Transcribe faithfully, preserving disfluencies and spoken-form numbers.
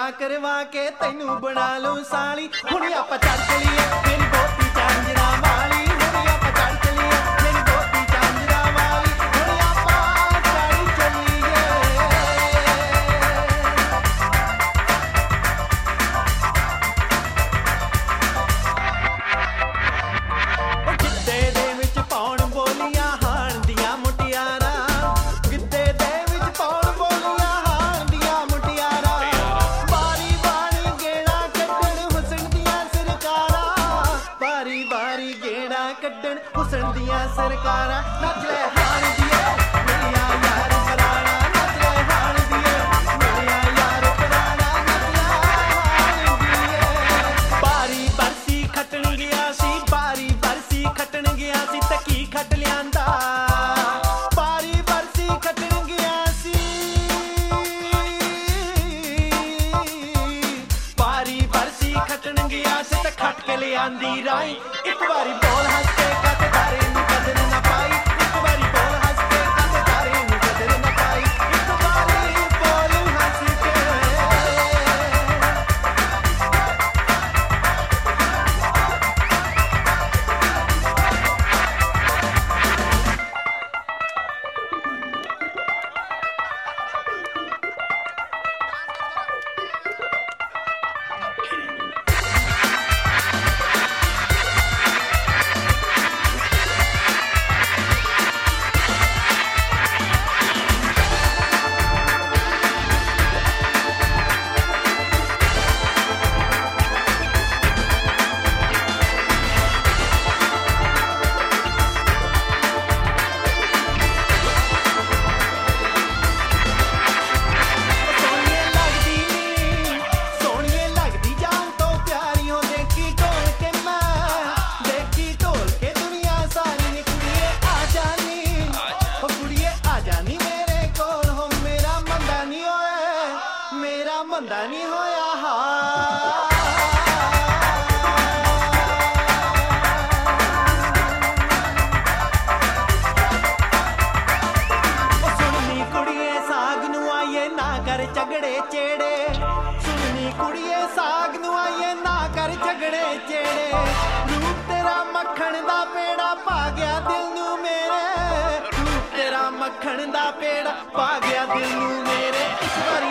ਵਿਆਹ ਕਰਵਾ ਕੇ ਤੈਨੂੰ ਬਣਾ ਲਊ ਸਾਲੀ। ਹੁਣ ਆਪਾਂ ਚੱਲ ਚਲੀਏ ਮੇਰੀ ਬੋਤੀ ਝਾਂਜਰਾਂ ਵਾਲੀ, ਹੁਣ ਆਪਾਂ ਚੱਲ ਚਲੀਏ ਮੇਰੀ ਬੋਤੀ ਝਾਂਜਰਾਂ ਵਾਲੀ, ਹੁਣ ਆਪਾਂ ਚੱਲ ਚਲੀਏ। ਉਹ ਗਿੱਧੇ ਦੇ ਵਿੱਚ ਪਾਉਣ ਬੋਲੀਆਂ ਹਾਣ ਦੀਆਂ ਮੁਟਿਆਰਾਂ, ਗਿੱਧੇ ਦੇ ਵਿੱਚ ਪਾਉਣ ਬੋਲੀਆਂ ਹਾਣ ਦੀਆਂ ਮੁਟਿਆਰਾਂ, ਬਾਰੀ ਬਾਰੀ ਗੇੜਾ ਕੱਢਣ ਹੁਸਨ ਦੀਆਂ ਸਰਕਾਰਾਂ, ਬਾਰੀ ਬਾਰੀ ਗੇੜਾ ਕੱਢਣ ਹੁਸਨ ਦੀਆਂ ਸਰਕਾਰਾਂ। ਨੱਚ ਲੈ ਹਾਣ ਦੀਏ ਮੇਰੀਆਂ ਯਾਰ ਪਰਾਣਾ, ਨੱਚ ਲੈ ਹਾਣ ਦੀਏ ਮੇਰੀਆਂ ਯਾਰ ਪਰਾਣਾ, ਨੱਚ ਲੈ ਹਾਣ ਦੀਏ। ਬਾਰੀ ਬਰਸੀ ਖੱਟਣ ਗਿਆ ਸੀ, ਬਾਰੀ ਬਰਸੀ ਖੱਟਣ ਗਿਆ ਸੀ ਤੇ ਕੀ ਖੱਟ ਲਿਆਂਦਾ, ਬਾਰੀ ਬਰਸੀ ਖੱਟਣ ਗਿਆ ਸੀ, ਬਾਰੀ ਬਰਸੀ ਖੱਟਣ ਗਿਆ ਸੀ ਤੇ ਖੱਟ ਕੇ ਲਿਆਂਦੀ ਰਾਈ। ਇੱਕ ਵਾਰੀ ਬੋਲ ਹੱਸ ਕੇ ਕੱਟ ਤਾਰੇ ਨੂੰ ਕਦਰ ਨਾ ਪਾਈ, ਇੱਕ ਵਾਰੀ ਬੋਲ ਹੱਸ ਕੇ ਕੱਟ ਤਾਰੇ ਨੂੰ ਕਦਰ ਨਾ ਪਾਈ, ਇੱਕ ਵਾਰੀ ਬੋਲ ਹੱਸ ਕੇ। ਬੰਦਾ ਨਹੀਂ ਹੋਇਆ ਹਾਂ ਸੁਣਨੀ ਕੁੜੀਏ ਸਾਗ ਨੂੰ ਆਈਏ ਨਾ ਕਰ ਝਗੜੇ ਚੇੜੇ, ਸੁਣਨੀ ਕੁੜੀਏ ਸਾਗ ਨੂੰ ਆਈਏ ਨਾ ਕਰ ਝਗੜੇ ਚੇੜੇ, ਰੂਪ ਤੇਰਾ ਮੱਖਣ ਦਾ ਪੇੜਾ ਪਾ ਗਿਆ ਦਿਲ ਨੂੰ ਮੇਰੇ, ਰੂਪ ਤੇਰਾ ਮੱਖਣ ਦਾ ਪੇੜਾ ਪਾ ਗਿਆ ਦਿਲ ਨੂੰ ਮੇਰੇ। ਇਸ ਵਾਰੀ